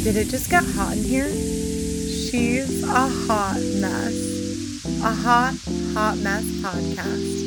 Did it just get hot in here? She's a hot mess. A hot mess podcast.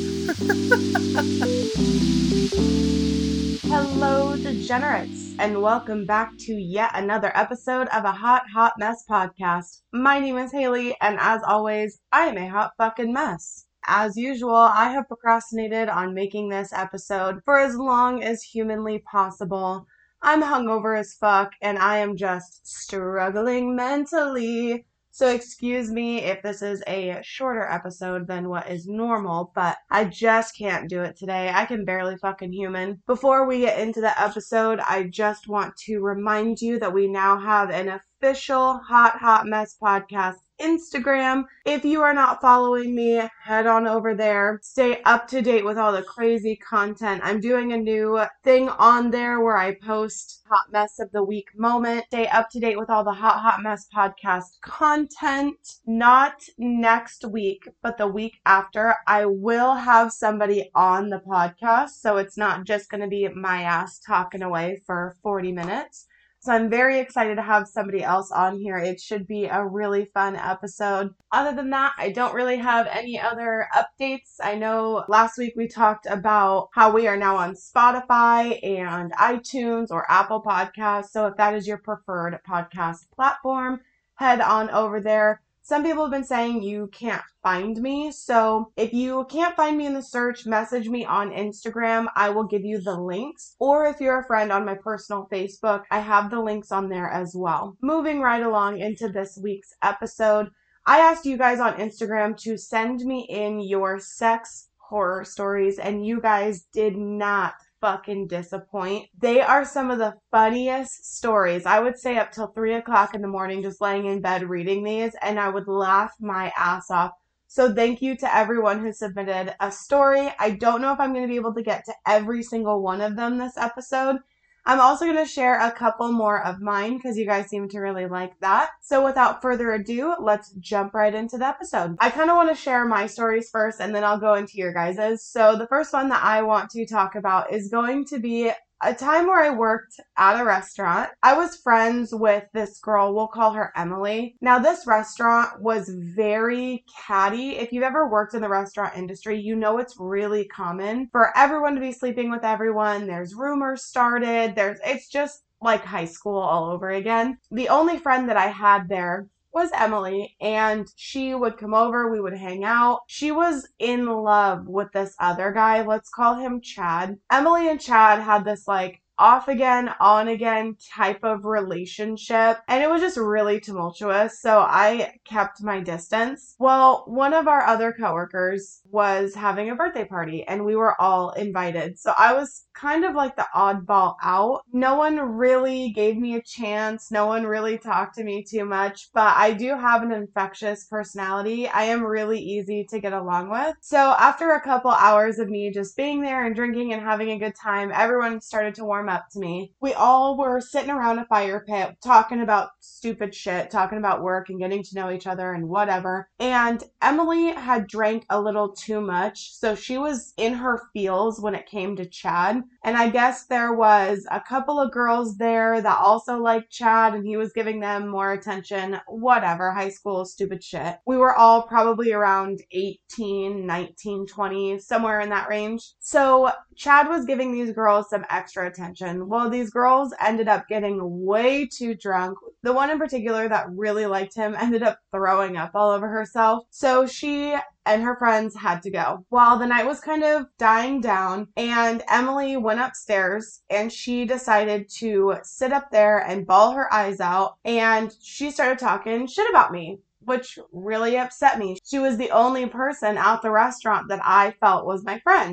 Hello, degenerates, and welcome back to yet another episode of a hot mess podcast. My name is Haley, and as always, I am a hot fucking mess. As usual, I have procrastinated on making this episode for as long as humanly possible. I'm hungover as fuck, and I am just struggling mentally. So excuse me if this is a shorter episode than what is normal, but I just can't do it today. I can barely fucking human. Before we get into the episode, I just want to remind you that we now have an official Hot Mess Podcast Instagram. If you are not following me, head on over there. Stay up to date with all the crazy content. I'm doing a new thing on there where I post Hot Mess of the Week moment. Stay up to date with all the Hot Mess Podcast content. Not next week, but the week after, I will have somebody on the podcast. So it's not just going to be my ass talking away for 40 minutes. So I'm very excited to have somebody else on here. It should be a really fun episode. Other than that, I don't really have any other updates. I know last week we talked about how we are now on Spotify and iTunes or Apple Podcasts. So if that is your preferred podcast platform, head on over there. Some people have been saying you can't find me. So if you can't find me in the search, message me on Instagram. I will give you the links. Or if you're a friend on my personal Facebook, I have the links on there as well. Moving right along into this week's episode, I asked you guys on Instagram to send me in your sex horror stories, and you guys did not fucking disappoint. They are some of the funniest stories. I would stay up till 3 o'clock in the morning just laying in bed reading these, and I would laugh my ass off. So thank you to everyone who submitted a story. I don't know if I'm going to be able to get to every single one of them this episode. I'm also going to share a couple more of mine because you guys seem to really like that. So without further ado, let's jump right into the episode. I kind of want to share my stories first, and then I'll go into your guys's. So the first one that I want to talk about is going to be a time where I worked at a restaurant. I was friends with this girl. We'll call her Emily. Now, this restaurant was very catty. If you've ever worked in the restaurant industry, you know it's really common for everyone to be sleeping with everyone. There's rumors started. It's just like high school all over again. The only friend that I had there was Emily, and she would come over, we would hang out. She was in love with this other guy, let's call him Chad. Emily and Chad had this like off again, on again type of relationship, and it was just really tumultuous, so I kept my distance. Well, one of our other coworkers was having a birthday party, and we were all invited, so I was kind of like the oddball out. No one really gave me a chance. No one really talked to me too much, but I do have an infectious personality. I am really easy to get along with. So after a couple hours of me just being there and drinking and having a good time, everyone started to warm up to me. We all were sitting around a fire pit talking about stupid shit, talking about work and getting to know each other and whatever. And Emily had drank a little too much, so she was in her feels when it came to Chad. And I guess there was a couple of girls there that also liked Chad, and he was giving them more attention. Whatever, high school, stupid shit. We were all probably around 18, 19, 20, somewhere in that range. So Chad was giving these girls some extra attention. Well, these girls ended up getting way too drunk. The one in particular that really liked him ended up throwing up all over herself. So she and her friends had to go. Well, the night was kind of dying down, and Emily went upstairs, and she decided to sit up there and bawl her eyes out, and she started talking shit about me, which really upset me. She was the only person at the restaurant that I felt was my friend.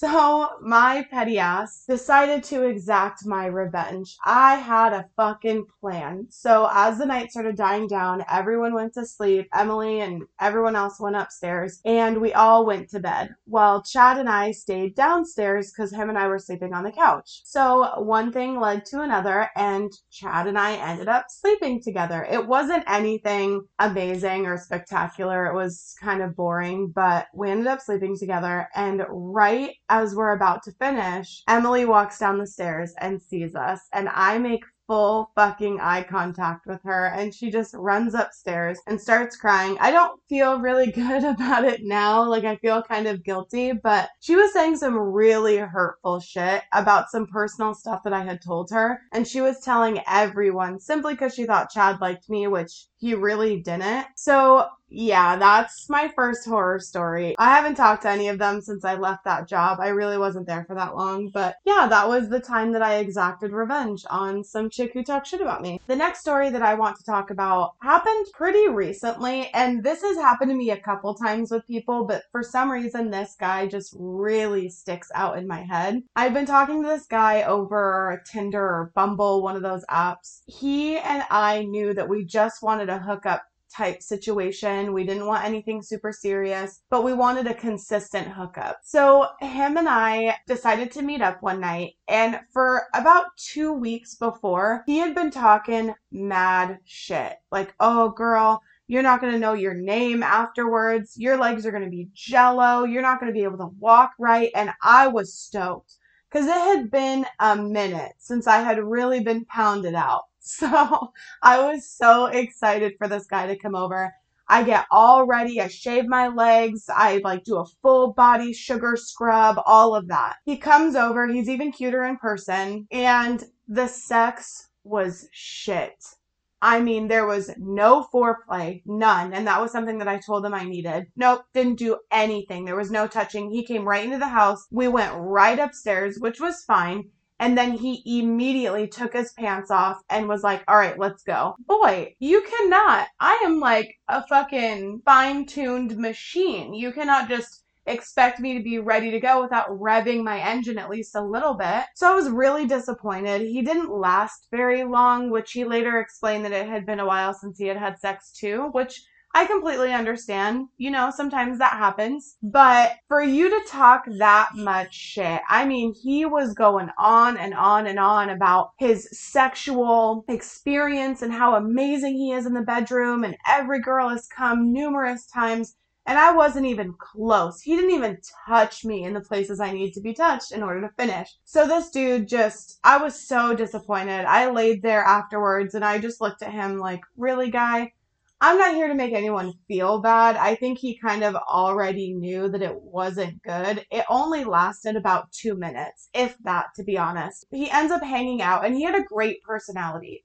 So my petty ass decided to exact my revenge. I had a fucking plan. So as the night started dying down, everyone went to sleep. Emily and everyone else went upstairs, and we all went to bed. While Chad and I stayed downstairs because him and I were sleeping on the couch. So one thing led to another, and Chad and I ended up sleeping together. It wasn't anything amazing or spectacular. It was kind of boring, but we ended up sleeping together, and right as we're about to finish, Emily walks down the stairs and sees us, and I make full fucking eye contact with her, and she just runs upstairs and starts crying. I don't feel really good about it now. Like, I feel kind of guilty, but she was saying some really hurtful shit about some personal stuff that I had told her, and she was telling everyone simply because she thought Chad liked me, which he really didn't. So yeah, that's my first horror story. I haven't talked to any of them since I left that job. I really wasn't there for that long, but yeah, that was the time that I exacted revenge on some chick who talked shit about me. The next story that I want to talk about happened pretty recently, and this has happened to me a couple times with people, but for some reason this guy just really sticks out in my head. I've been talking to this guy over Tinder or Bumble, one of those apps. He and I knew that we just wanted a hookup type situation. We didn't want anything super serious, but we wanted a consistent hookup. So him and I decided to meet up one night, and for about 2 weeks before, he had been talking mad shit. Like, oh girl, you're not going to know your name afterwards. Your legs are going to be jello. You're not going to be able to walk right. And I was stoked because it had been a minute since I had really been pounded out. So I was so excited for this guy to come over. I get all ready. I shave my legs. I do a full body sugar scrub, all of that. He comes over. He's even cuter in person. And the sex was shit. I mean, there was no foreplay, none. And that was something that I told him I needed. Nope, didn't do anything. There was no touching. He came right into the house. We went right upstairs, which was fine. And then he immediately took his pants off and was like, all right, let's go. Boy, you cannot. I am like a fucking fine-tuned machine. You cannot just expect me to be ready to go without revving my engine at least a little bit. So I was really disappointed. He didn't last very long, which he later explained that it had been a while since he had had sex too, which I completely understand. You know, sometimes that happens. But for you to talk that much shit, I mean, he was going on and on and on about his sexual experience and how amazing he is in the bedroom, and every girl has come numerous times. And I wasn't even close. He didn't even touch me in the places I need to be touched in order to finish. So this dude I was so disappointed. I laid there afterwards and I just looked at him like, really, guy? I'm not here to make anyone feel bad. I think he kind of already knew that it wasn't good. It only lasted about 2 minutes, if that, to be honest. He ends up hanging out, and he had a great personality.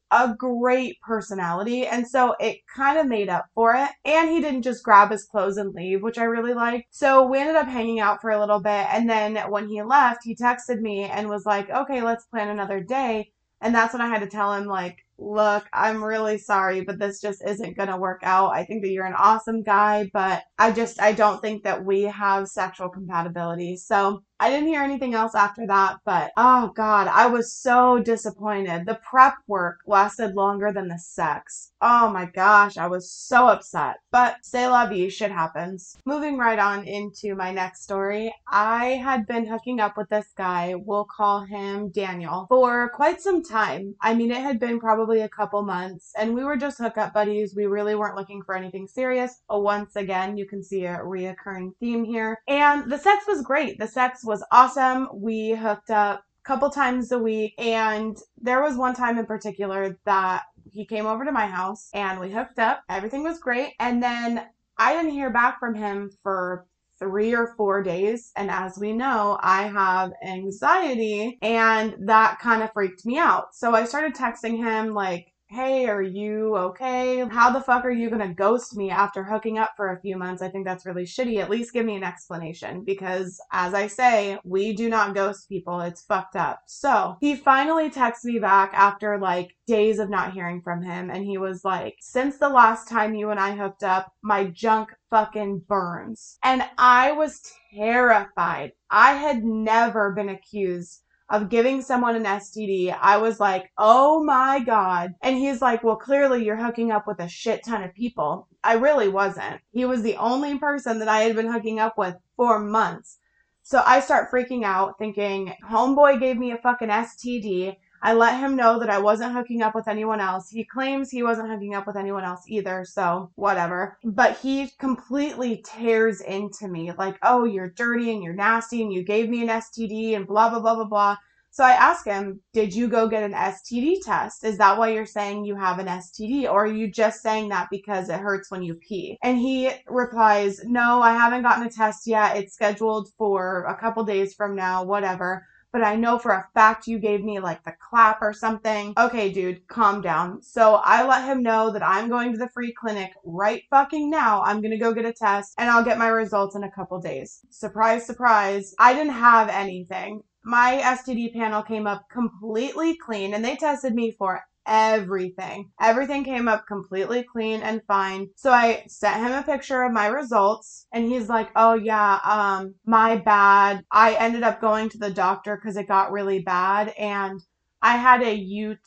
And so it kind of made up for it. And he didn't just grab his clothes and leave, which I really liked. So we ended up hanging out for a little bit. And then when he left, he texted me and was like, okay, let's plan another day. And that's when I had to tell him, like, look, I'm really sorry, but this just isn't going to work out. I think that you're an awesome guy, but I don't think that we have sexual compatibility. So I didn't hear anything else after that, but oh God, I was so disappointed. The prep work lasted longer than the sex. Oh my gosh, I was so upset, but c'est la vie, shit happens. Moving right on into my next story, I had been hooking up with this guy, we'll call him Daniel, for quite some time. I mean, it had been probably a couple months, and we were just hookup buddies. We really weren't looking for anything serious. Once again, you can see a reoccurring theme here. And the sex was great. The sex was awesome. We hooked up a couple times a week, and there was one time in particular that he came over to my house and we hooked up. Everything was great. And then I didn't hear back from him for 3 or 4 days. And as we know, I have anxiety, and that kind of freaked me out. So I started texting him like, hey, are you okay? How the fuck are you gonna ghost me after hooking up for a few months? I think that's really shitty. At least give me an explanation, because as I say, we do not ghost people. It's fucked up. So he finally texted me back after like days of not hearing from him, and he was like, since the last time you and I hooked up, my junk fucking burns. And I was terrified. I had never been accused of giving someone an STD. I was like, oh my God. And he's like, well, clearly you're hooking up with a shit ton of people. I really wasn't. He was the only person that I had been hooking up with for months. So I start freaking out thinking, homeboy gave me a fucking STD. I let him know that I wasn't hooking up with anyone else. He claims he wasn't hooking up with anyone else either, so whatever. But he completely tears into me like, oh, you're dirty and you're nasty and you gave me an STD and blah, blah, blah, blah, blah. So I ask him, did you go get an STD test? Is that why you're saying you have an STD? Or are you just saying that because it hurts when you pee? And he replies, no, I haven't gotten a test yet. It's scheduled for a couple days from now, whatever. But I know for a fact you gave me like the clap or something. Okay, dude, calm down. So I let him know that I'm going to the free clinic right fucking now. I'm going to go get a test and I'll get my results in a couple days. Surprise, surprise. I didn't have anything. My STD panel came up completely clean and they tested me for everything. Everything came up completely clean and fine. So I sent him a picture of my results and he's like, oh yeah, my bad. I ended up going to the doctor because it got really bad and I had a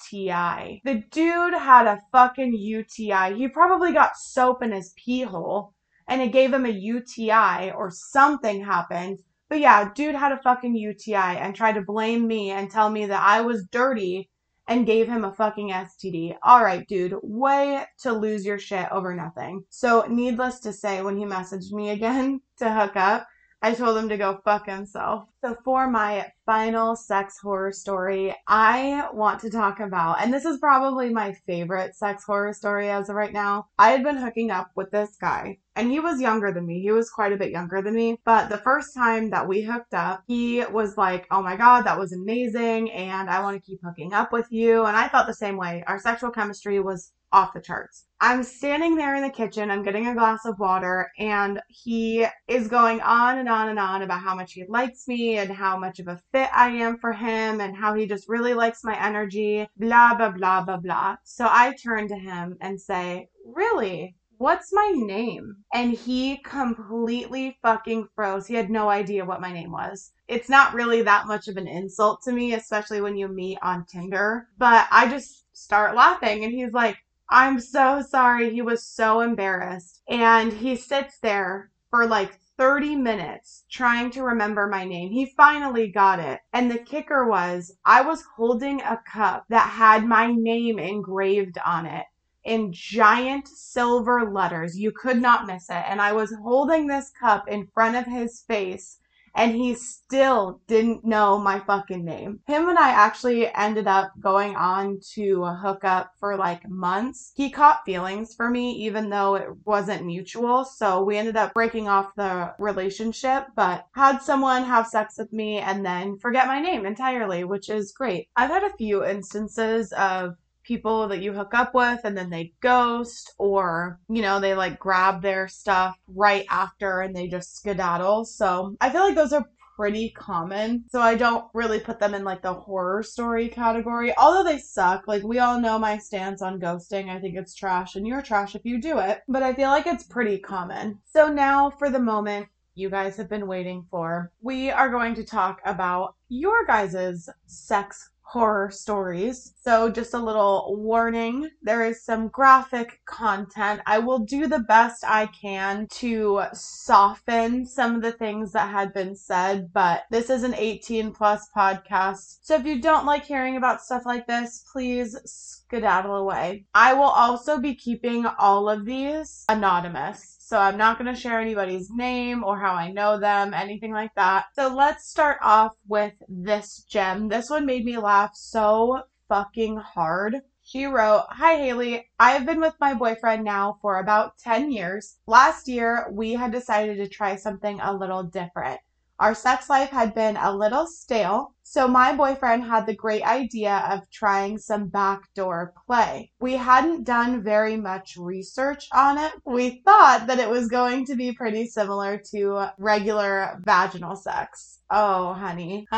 UTI. The dude had a fucking UTI. He probably got soap in his pee hole and it gave him a UTI or something happened. But yeah, dude had a fucking UTI and tried to blame me and tell me that I was dirty and gave him a fucking STD. All right, dude, way to lose your shit over nothing. So needless to say, when he messaged me again to hook up, I told him to go fuck himself. So for my final sex horror story, I want to talk about, and this is probably my favorite sex horror story as of right now. I had been hooking up with this guy and he was younger than me. He was quite a bit younger than me. But the first time that we hooked up, he was like, oh my God, that was amazing. And I want to keep hooking up with you. And I felt the same way. Our sexual chemistry was off the charts. I'm standing there in the kitchen, I'm getting a glass of water, and he is going on and on and on about how much he likes me and how much of a fit I am for him and how he just really likes my energy, blah, blah, blah, blah, blah. So I turn to him and say, really? What's my name? And he completely fucking froze. He had no idea what my name was. It's not really that much of an insult to me, especially when you meet on Tinder, but I just start laughing and he's like, I'm so sorry. He was so embarrassed. And he sits there for like 30 minutes trying to remember my name. He finally got it. And the kicker was I was holding a cup that had my name engraved on it in giant silver letters. You could not miss it. And I was holding this cup in front of his face. And he still didn't know my fucking name. Him and I actually ended up going on to hook up for like months. He caught feelings for me even though it wasn't mutual. So we ended up breaking off the relationship, but had someone have sex with me and then forget my name entirely, which is great. I've had a few instances of people that you hook up with and then they ghost, or, you know, they like grab their stuff right after and they just skedaddle. So I feel like those are pretty common. So I don't really put them in like the horror story category, although they suck. Like we all know my stance on ghosting. I think it's trash and you're trash if you do it, but I feel like it's pretty common. So now for the moment you guys have been waiting for, we are going to talk about your guys' sex horror stories. So just a little warning, there is some graphic content. I will do the best I can to soften some of the things that had been said, but this is an 18 plus podcast. So if you don't like hearing about stuff like this, please skedaddle away. I will also be keeping all of these anonymous. So I'm not going to share anybody's name or how I know them, anything like that. So let's start off with this gem. This one made me laugh so fucking hard. She wrote, hi Haley, I have been with my boyfriend now for about 10 years. Last year, we had decided to try something a little different. Our sex life had been a little stale, so my boyfriend had the great idea of trying some backdoor play. We hadn't done very much research on it. We thought that it was going to be pretty similar to regular vaginal sex. Oh, honey.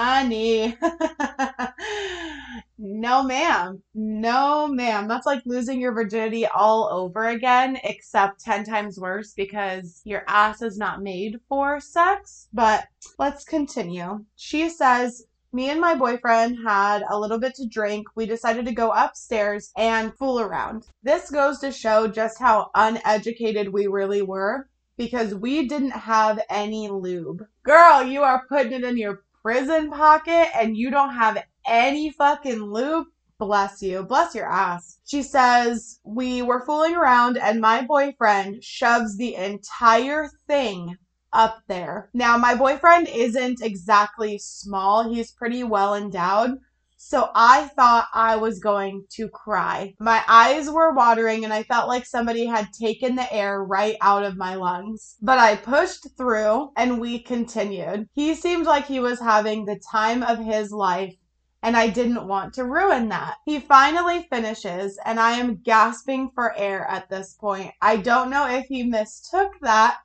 No, ma'am. No, ma'am. That's like losing your virginity all over again, except 10 times worse because your ass is not made for sex. But let's continue. She says, me and my boyfriend had a little bit to drink. We decided to go upstairs and fool around. This goes to show just how uneducated we really were because we didn't have any lube. Girl, you are putting it in your prison pocket and you don't have any fucking lube? Bless you. Bless your ass. She says, we were fooling around and my boyfriend shoves the entire thing up there. Now, my boyfriend isn't exactly small. He's pretty well endowed. So I thought I was going to cry. My eyes were watering and I felt like somebody had taken the air right out of my lungs. But I pushed through and we continued. He seemed like he was having the time of his life, and I didn't want to ruin that. He finally finishes and I am gasping for air at this point. I don't know if he mistook that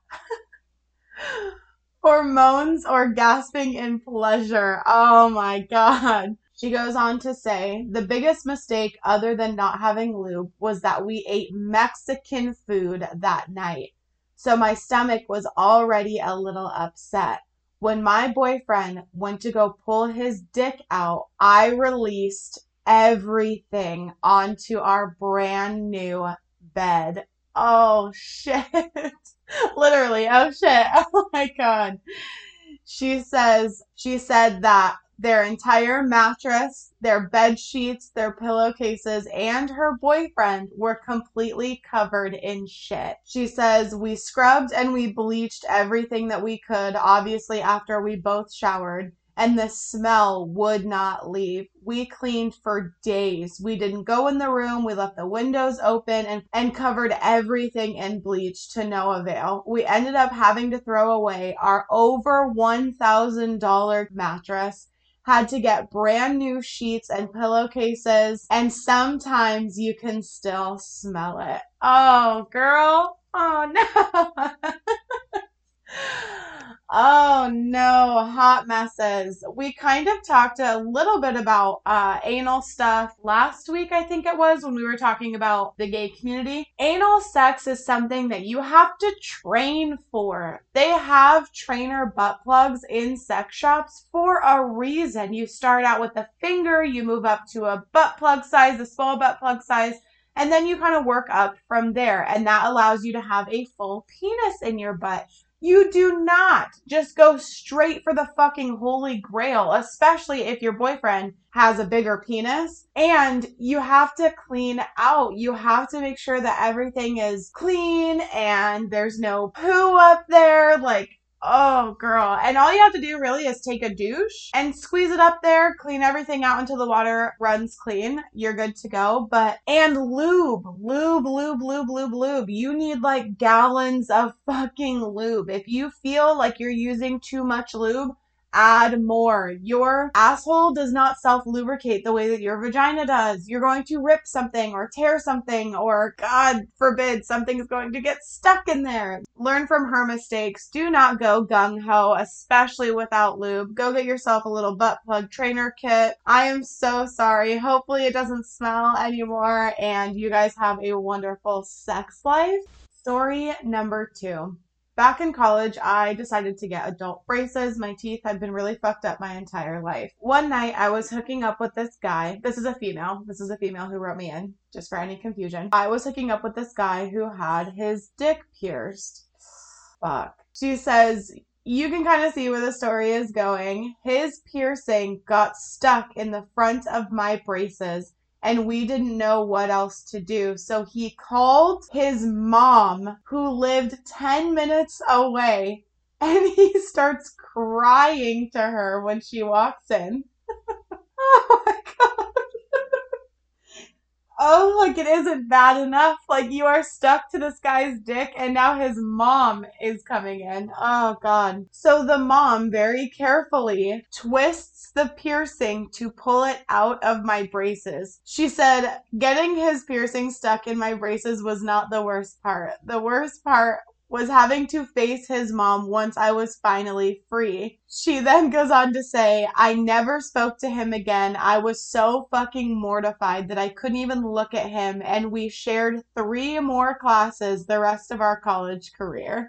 for moans or gasping in pleasure. Oh my God. She goes on to say, the biggest mistake other than not having lube was that we ate Mexican food that night. So my stomach was already a little upset. When my boyfriend went to go pull his dick out, I released everything onto our brand new bed. Oh shit. Literally, oh shit. Oh my God. She said that their entire mattress, their bed sheets, their pillowcases, and her boyfriend were completely covered in shit. She says, we scrubbed and we bleached everything that we could, obviously after we both showered, and the smell would not leave. We cleaned for days. We didn't go in the room. We left the windows open and covered everything in bleach to no avail. We ended up having to throw away our over $1,000 mattress, had to get brand new sheets and pillowcases, and sometimes you can still smell it. Oh, girl. Oh, no. Oh no, hot messes. We kind of talked a little bit about anal stuff last week, I think it was, when we were talking about the gay community. Anal sex is something that you have to train for. They have trainer butt plugs in sex shops for a reason. You start out with a finger, you move up to a butt plug size, a small butt plug size, and then you kind of work up from there. And that allows you to have a full penis in your butt. You do not just go straight for the fucking holy grail, especially if your boyfriend has a bigger penis. And you have to clean out. You have to make sure that everything is clean and there's no poo up there. Like, oh, girl. And all you have to do really is take a douche and squeeze it up there, clean everything out until the water runs clean. You're good to go. And lube. You need like gallons of fucking lube. If you feel like you're using too much lube, add more. Your asshole does not self-lubricate the way that your vagina does. You're going to rip something or tear something, or God forbid, something is going to get stuck in there. Learn from her mistakes. Do not go gung-ho, especially without lube. Go get yourself a little butt plug trainer kit. I am so sorry. Hopefully it doesn't smell anymore and you guys have a wonderful sex life. Story number 2. Back in college, I decided to get adult braces. My teeth had been really fucked up my entire life. One night, I was hooking up with this guy. This is a female. This is a female who wrote me in, just for any confusion. I was hooking up with this guy who had his dick pierced. Fuck. She says, you can kind of see where the story is going. His piercing got stuck in the front of my braces, and we didn't know what else to do. So he called his mom, who lived 10 minutes away, and he starts crying to her when she walks in. Oh my God. Oh, like it isn't bad enough. Like you are stuck to this guy's dick and now his mom is coming in. Oh God. So the mom very carefully twists the piercing to pull it out of my braces. She said getting his piercing stuck in my braces was not the worst part. The worst part was having to face his mom once I was finally free. She then goes on to say, I never spoke to him again. I was so fucking mortified that I couldn't even look at him, and we shared 3 more classes the rest of our college career.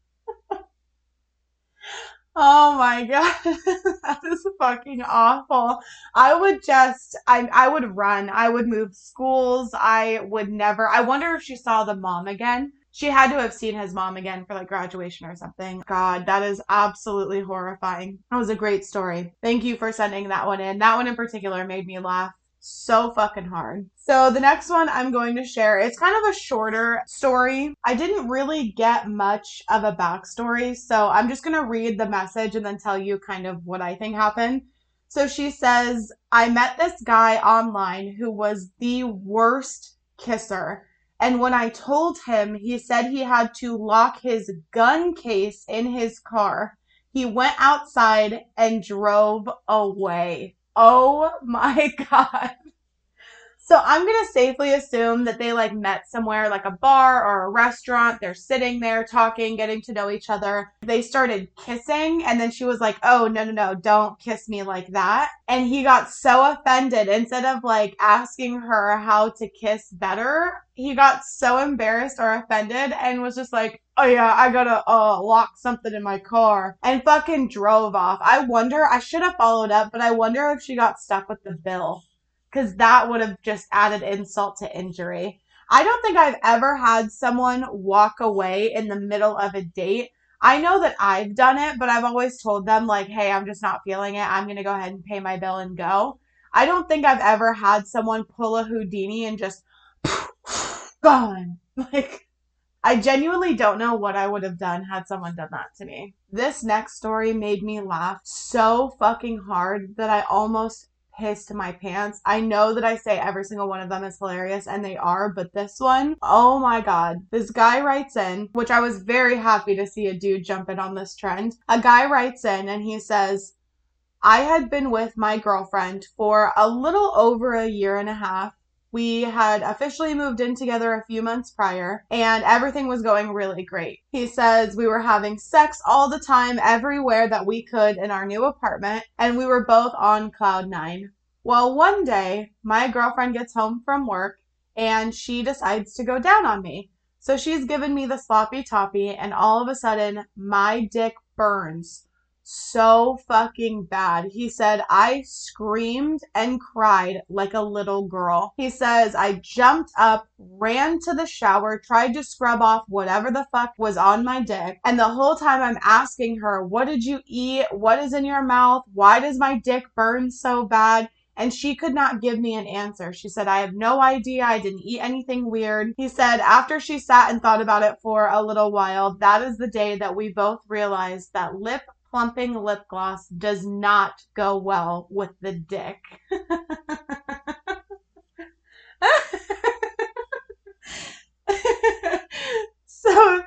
Oh my God. That is fucking awful. I would run. I would move schools. I wonder if she saw the mom again. She had to have seen his mom again for like graduation or something. God, that is absolutely horrifying. That was a great story. Thank you for sending that one in. That one in particular made me laugh so fucking hard. So the next one I'm going to share, it's kind of a shorter story. I didn't really get much of a backstory, so I'm just going to read the message and then tell you kind of what I think happened. So she says, I met this guy online who was the worst kisser. And when I told him, he said he had to lock his gun case in his car. He went outside and drove away. Oh my God. So I'm going to safely assume that they like met somewhere like a bar or a restaurant. They're sitting there talking, getting to know each other. They started kissing and then she was like, oh, no, don't kiss me like that. And he got so offended. Instead of like asking her how to kiss better, he got so embarrassed or offended and was just like, oh yeah, I gotta lock something in my car, and fucking drove off. I should have followed up, but I wonder if she got stuck with the bill, because that would have just added insult to injury. I don't think I've ever had someone walk away in the middle of a date. I know that I've done it, but I've always told them like, hey, I'm just not feeling it. I'm going to go ahead and pay my bill and go. I don't think I've ever had someone pull a Houdini and just gone. Like, I genuinely don't know what I would have done had someone done that to me. This next story made me laugh so fucking hard that I almost pissed my pants. I know that I say every single one of them is hilarious, and they are, but this one, oh my God. This guy writes in, which I was very happy to see a dude jump in on this trend. A guy writes in and he says, I had been with my girlfriend for a little over a year and a half. We had officially moved in together a few months prior, and everything was going really great. He says we were having sex all the time, everywhere that we could in our new apartment, and we were both on cloud nine. Well, one day, my girlfriend gets home from work, and she decides to go down on me. So she's given me the sloppy toppy, and all of a sudden, my dick burns so fucking bad. He said, I screamed and cried like a little girl. He says, I jumped up, ran to the shower, tried to scrub off whatever the fuck was on my dick. And the whole time I'm asking her, what did you eat? What is in your mouth? Why does my dick burn so bad? And she could not give me an answer. She said, I have no idea. I didn't eat anything weird. He said, after she sat and thought about it for a little while, that is the day that we both realized that lip plumping lip gloss does not go well with the dick. So,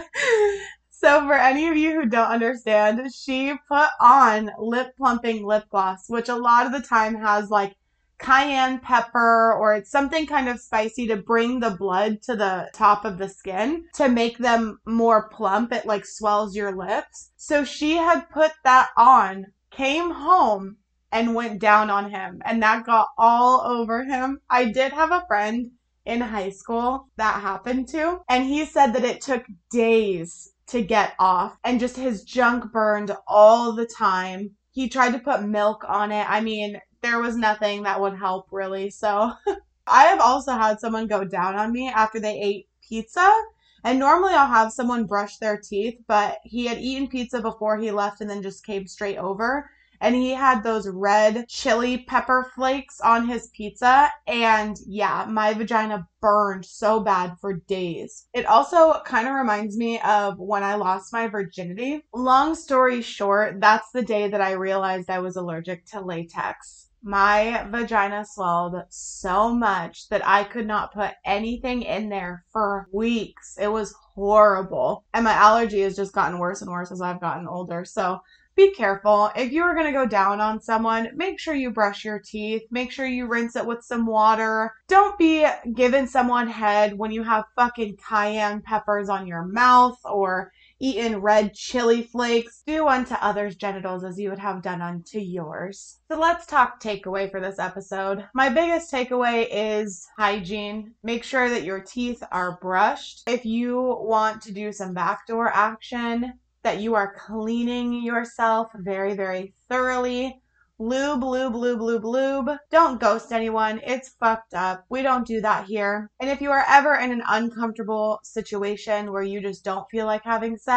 so for any of you who don't understand, she put on lip plumping lip gloss, which a lot of the time has like cayenne pepper or it's something kind of spicy to bring the blood to the top of the skin to make them more plump. It like swells your lips. So she had put that on, came home, and went down on him, and that got all over him. I did have a friend in high school that happened to, and he said that it took days to get off and just his junk burned all the time. He tried to put milk on it. I mean, there was nothing that would help really. So I have also had someone go down on me after they ate pizza. And normally I'll have someone brush their teeth, but he had eaten pizza before he left and then just came straight over. And he had those red chili pepper flakes on his pizza. And yeah, my vagina burned so bad for days. It also kind of reminds me of when I lost my virginity. Long story short, that's the day that I realized I was allergic to latex. My vagina swelled so much that I could not put anything in there for weeks. It was horrible. And my allergy has just gotten worse and worse as I've gotten older. So be careful. If you are going to go down on someone, make sure you brush your teeth. Make sure you rinse it with some water. Don't be giving someone head when you have fucking cayenne peppers on your mouth or eaten red chili flakes. Do unto others' genitals as you would have done unto yours. So let's talk takeaway for this episode. My biggest takeaway is hygiene. Make sure that your teeth are brushed. If you want to do some backdoor action, that you are cleaning yourself very, very thoroughly. Lube, lube, lube, lube, lube. Don't ghost anyone. It's fucked up. We don't do that here. And if you are ever in an uncomfortable situation where you just don't feel like having sex,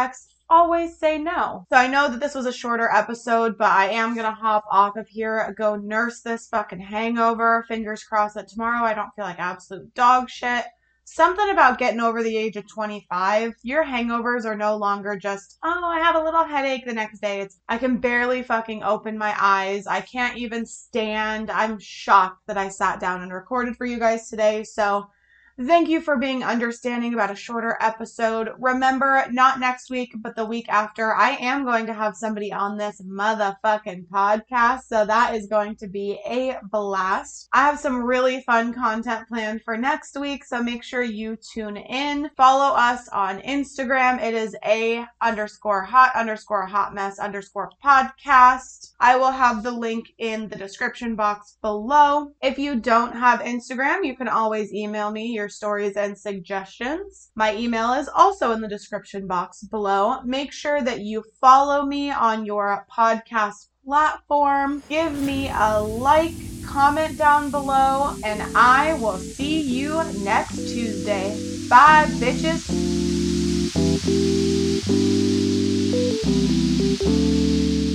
always say no. So I know that this was a shorter episode, but I am going to hop off of here, go nurse this fucking hangover. Fingers crossed that tomorrow I don't feel like absolute dog shit. Something about getting over the age of 25. Your hangovers are no longer just, oh, I have a little headache the next day. It's, I can barely fucking open my eyes. I can't even stand. I'm shocked that I sat down and recorded for you guys today. So thank you for being understanding about a shorter episode. Remember, not next week, but the week after, I am going to have somebody on this motherfucking podcast. So that is going to be a blast. I have some really fun content planned for next week. So make sure you tune in. Follow us on Instagram. It is a_hot_hotmess_podcast. I will have the link in the description box below. If you don't have Instagram, you can always email me your stories and suggestions. My email is also in the description box below. Make sure that you follow me on your podcast platform. Give me a like, comment down below, and I will see you next Tuesday. Bye, bitches.